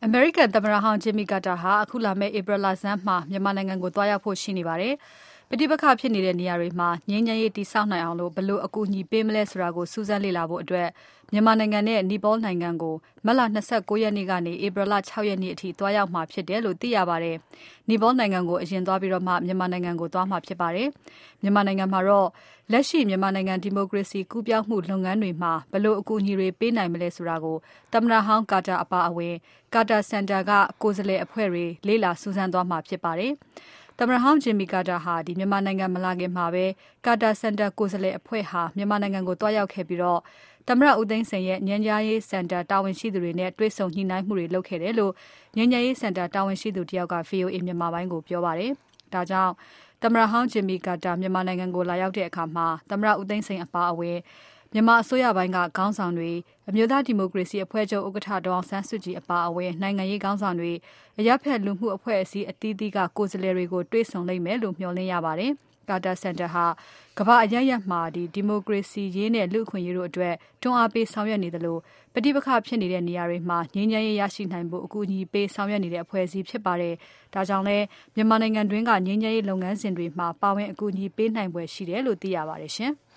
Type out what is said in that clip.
အမေရိကန်သမ္မတဟောင်း Jimmy Carter ဟာအခုလာမယ့် ဧပြီလဆန်းမှာမြန်မာနိုင်ငံကိုသွားရောက်ဖို့ရှိနေပါတယ်။ ပဋိပက္ခဖြစ်နေတဲ့နေရာတွေမှာငြိမ်းချမ်းရေးတည်ဆောက်နိုင်အောင်ဘယ်လိုအကူအညီပေးမလဲဆိုတာကိုစူးစမ်းလေ့လာဖို့မြန်မာနိုင်ငံနဲ့နီပေါနိုင်ငံကိုမတ်လ 29 ရက်နေ့ကနေ ဧပြီလ 6 ရက်နေ့အထိသွားရောက်မှာဖြစ်တယ်လို့သိရပါတယ်။ နီပေါနိုင်ငံကိုအရင်သွားပြီးတော့မှမြန်မာနိုင်ငံကိုသွားမှာဖြစ်ပါတယ်။ မြန်မာနိုင်ငံမှာတော့လက်ရှိမြန်မာနိုင်ငံဒီမိုကရေစီကူးပြောင်းမှုလုပ်ငန်းတွေမှာဘယ်လိုအကူအညီတွေပေးနိုင်မလဲဆိုတာကိုသမ္မတဟောင်း Carter အပါအဝင် Carter Center ကကိုယ်စားလှယ်အဖွဲ့တွေလေ့လာစူးစမ်းသွားမှာဖြစ်ပါတယ်။ သမ္မတဟောင်း Jimmy Carter ဟာမြန်မာနိုင်ငံမလာခင်မှာပဲ Carter Center ကိုယ်စားလှယ်အဖွဲ့ဟာမြန်မာနိုင်ငံကိုသွားရောက်ခဲ့ပြီးတော့သမ္မတဦးသိန်းစိန်ရဲ့ငြိမ်းချမ်းရေးစင်တာတာဝန်ရှိသူတွေနဲ့တွေ့ဆုံညှိနှိုင်းမှုတွေလုပ်ခဲ့တယ်လို့ငြိမ်းချမ်းရေးစင်တာတာဝန်ရှိသူတယောက်က VOA မြန်မာပိုင်းကိုပြောပါတယ်။ ဒါကြောင့်သမ္မတဟောင်း Jimmy Carter မြန်မာနိုင်ငံကိုလာရောက်တဲ့အခါမှာသမ္မတဦးသိန်းစိန်အပါအဝင်မြန်မာအစိုးရပိုင်းကခေါင်းဆောင်တွေအမျိုးသားဒီမိုကရေစီအဖွဲ့ချုပ်ဥက္ကဋ္ဌဒေါ်အောင်ဆန်းစုကြည်အပါအဝင်နိုင်ငံရေးခေါင်းဆောင်တွေအရပ်ဖက်လူမှုအဖွဲ့အစည်းအသီးသီးကကိုယ်စားလှယ်တွေကိုတွေ့ဆုံလိမ့်မယ်လို့မျှော်လင့်ရပါတယ်။ Carter Center ဟာကမ္ဘာအရပ်ရပ်မှာဒီမိုကရေစီရေးနဲ့လူ့အခွင့်အရေးတို့အတွက်တွန်းအားပေးဆောင်ရွက်နေသလိုပဋိပက္ခဖြစ်နေတဲ့နေရာတွေမှာငြိမ်းချမ်းရေးရရှိနိုင်ဖို့အကူအညီပေးဆောင်ရွက်နေတဲ့အဖွဲ့အစည်းဖြစ်ပါတယ်။ ဒါကြောင့်လည်းမြန်မာနိုင်ငံတွင်းကငြိမ်းချမ်းရေးလုပ်ငန်းစဉ်တွေမှာပါဝင်အကူအညီပေးနိုင်ဖွယ်ရှိတယ်လို့သိရပါတယ်ရှင်။